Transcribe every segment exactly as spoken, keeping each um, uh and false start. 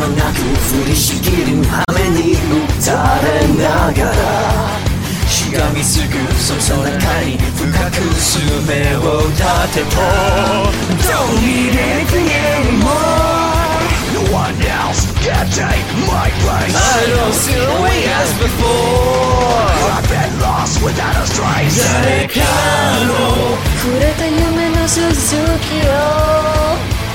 間なく降りしきる雨に打たれながらしがみつくその中に深く爪を立てと Don't need anything anymore No one else can take my place I don't see the way as before I've been lost without a trace 誰かの触れた夢の続きを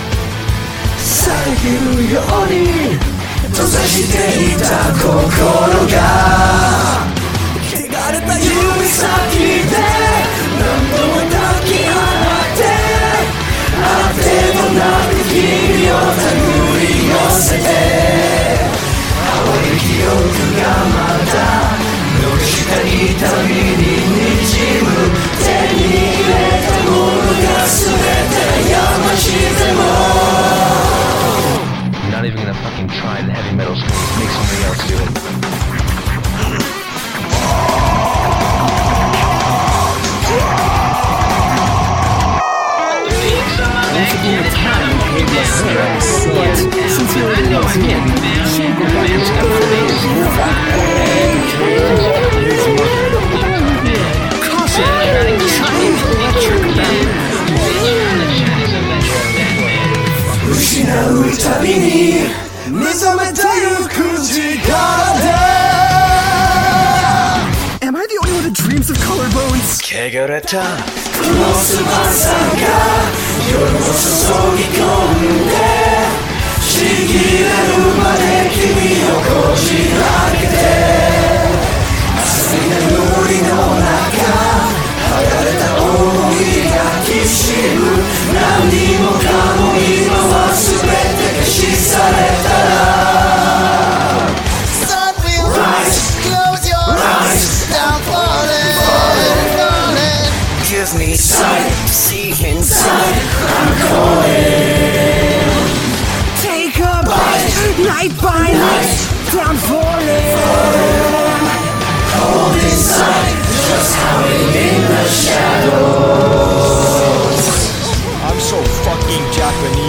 遮るように閉ざしていた心が汚れた指先で何度も抱き合ってあてもなく君を手繰り寄せて青い記憶がまだ残した痛みに滲む手に入れたものが全て山しても Not even gonna fucking try the heavy metal stuff. Make somebody else do it. Since you're already lost again, shake your hands up for 失うたびに目覚めてゆく力で Am I the only one that dreams of collarbones? 汚れたこの翼が夜を注ぎ込んでちぎれるまで君をこじ開けて浅い眠りの中剥がれた想いがきしむ何もかも今は全て消し去れたら Sun will rise, close your eyes, down falling, falling. Give me sight, see inside, I'm calling. Take a bite, night by night, down falling. Hold inside, just howling in the shadows. I'm so fucking Japanese